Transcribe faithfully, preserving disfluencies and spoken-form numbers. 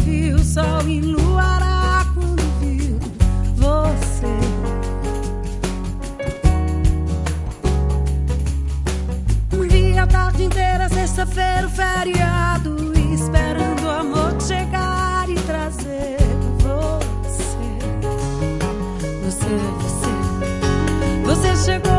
vi o sol enluarar quando viu você. Vi a tarde inteira, sexta-feira, o feriado, esperando o amor chegar e trazer você. Você, você, você chegou.